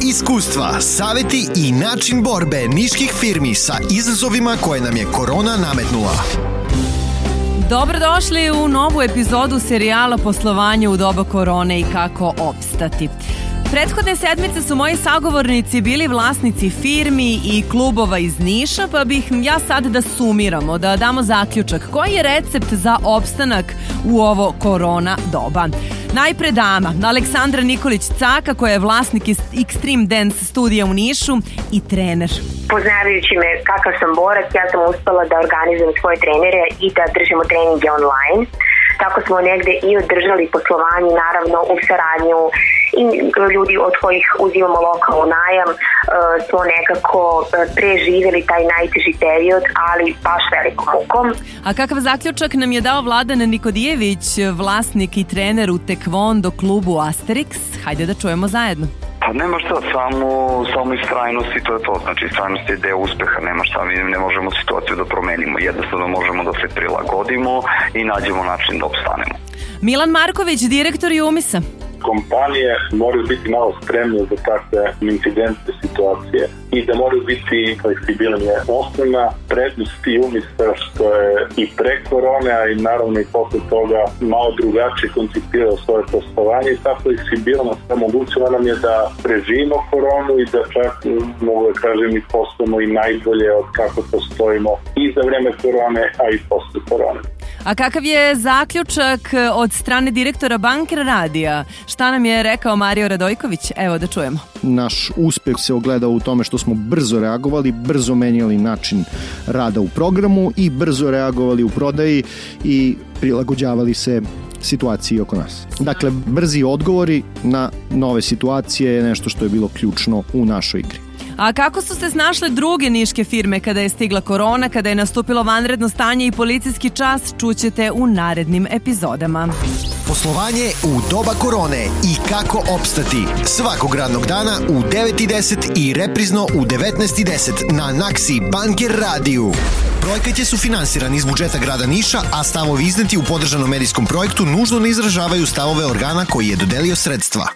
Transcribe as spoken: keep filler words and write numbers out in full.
iskustva, saveti i način borbe niških firmi sa izazovima koje nam je korona nametnula. Dobrodošli u novu epizodu serijala Poslovanje u doba korone i kako opstati. Prethodne sedmice su moji sagovornici bili vlasnici firmi i klubova iz Niša, pa bih ja sad da sumiramo, da damo zaključak. Koji je recept za opstanak u ovo korona doba? Najpre dama, Aleksandra Nikolić-Caka, koja je vlasnik Extreme Dance studija u Nišu i trener. Poznavajući me kakav sam borac, ja sam uspela da organizujem svoje trenere i da držimo treninge online. Tako smo negde i održali poslovanje, naravno u saradnju i ljudi od kojih uzimamo lokalno najam, smo nekako preživjeli taj najteži period, ali baš velikom mukom. A kakav zaključak nam je dao Vladan Nikodijević, vlasnik i trener u tekvondo klubu Asterix? Hajde da čujemo zajedno. Pa nema šta, samo, samo istrajnost i to je to. Znači, istrajnost je deo uspeha, nema šta, mi ne možemo situaciju da promenimo. Jednostavno možemo da se prilagodimo i nađemo način da opstanemo. Milan Marković, direktor Jumisa. Kompanije moraju biti malo spremne za takve incidentne situacije i da moraju biti fleksibilne. Osnovna prednost Jumisa što je i pre korone, a i naravno i posle toga malo drugačije koncipirao svoje poslovanje i ta fleksibilnost omogućila nam je da preživimo koronu i da čak, mogu da kažem, i postavimo i najbolje od kako postojimo i za vreme korone, a i posle korone. A kakav je zaključak od strane direktora Banker radija? Šta nam je rekao Mario Radojković? Evo da čujemo. Naš uspeh se ogleda u tome što smo brzo reagovali, brzo menjali način rada u programu i brzo reagovali u prodaji i prilagođavali se situaciji oko nas. Dakle, brzi odgovori na nove situacije je nešto što je bilo ključno u našoj igri. A kako su se snašle druge niške firme kada je stigla korona, kada je nastupilo vanredno stanje i policijski čas, čućete u narednim epizodama. Poslovanje u doba korone i kako opstati. Svakog radnog dana u devet i deset i reprizno u devetnaest i deset na Naksi Banker radiju. Projekat je sufinansiran iz budžeta grada Niša, a stavovi izneti u podržanom medijskom projektu nužno ne izražavaju stavove organa koji je dodelio sredstva.